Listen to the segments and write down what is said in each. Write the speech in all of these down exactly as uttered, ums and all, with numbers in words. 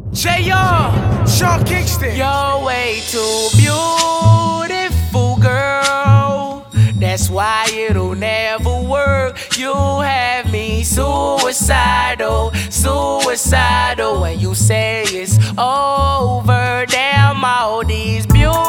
J R, Sean Kingston. You're way too beautiful, girl. That's why it'll never work. You have me suicidal, suicidal. When you say it's over, damn all these beautiful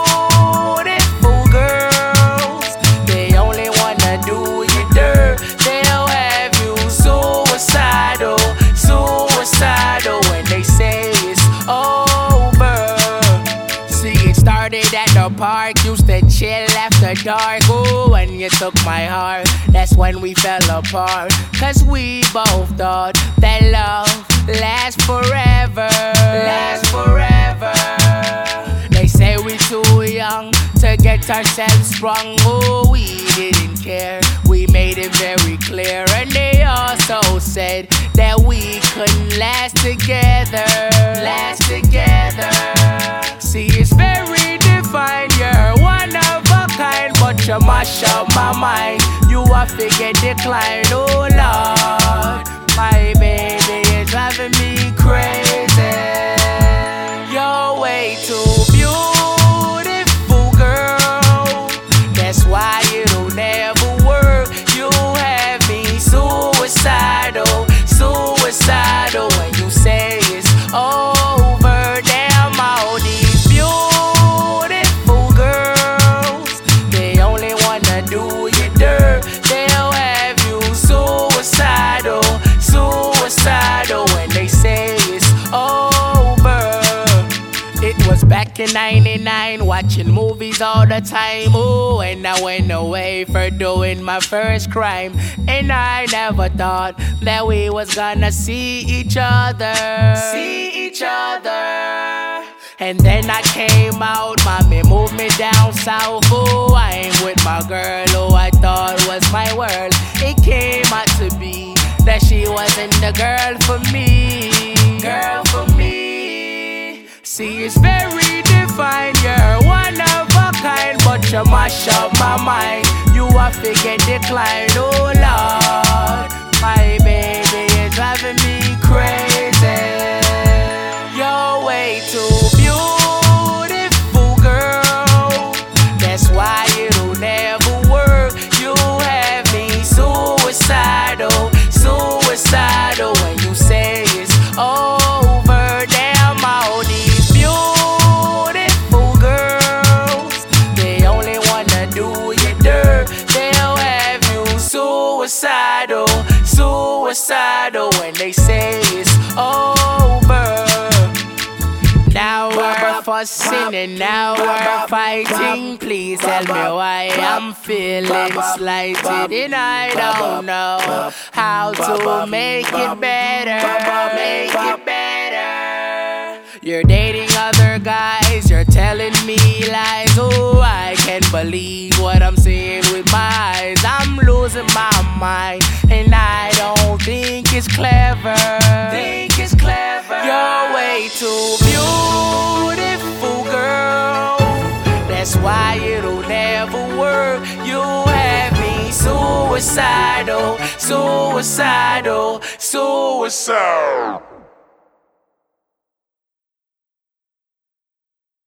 girls, they only wanna do you dirt. They'll have you suicidal, suicidal. When they say it's over. See, it started at the park, used to chill after dark. Ooh, when you took my heart, that's when we fell apart. Cause we both thought that love lasts forever, lasts forever. They say we too young to get ourselves sprung. Oh, we didn't care, we made it very clear. And they also said that we couldn't last together, last together. See, it's very defined, you're one of a kind, but you mash up my mind. You a figure decline, oh Lord. My baby is driving me crazy. You're way too beautiful, girl. That's why it'll never work. You have me suicidal, suicidal. When you say it's over, damn all these beautiful girls, they only wanna do you dirt. They'll have you suicidal, suicidal. When they say it's over. It was back in ninety-nine, watching movies all the time. Ooh, and I went away for doing my first crime. And I never thought that we was gonna see each other, see each other. And then I came out, mommy moved me down south. Oh, I ain't with my girl who I thought was my world. It came out to be that she wasn't the girl for me, girl for me. See, it's very defined, you're one of a kind, but you mash up my mind. You a figure decline, oh Lord. My baby is driving me crazy. You're way too beautiful, girl. That's why it'll never work. You have me suicidal, suicidal. When you say it's over, damn all these beautiful girls, they only wanna do you dirt. They'll have you suicidal, suicidal. When they say it's over. Now we're fussing and now we're fighting. Please tell me why I'm feeling slighted, and I don't know how to make it better, make it better. You're dating other guys, you're telling me lies. Oh, I can't believe what I'm seeing with my eyes. I'm losing my mind, and I don't think it's clever, think it's clever. You're way too beautiful, girl. That's why it'll never work. You have me suicidal, suicidal, suicidal.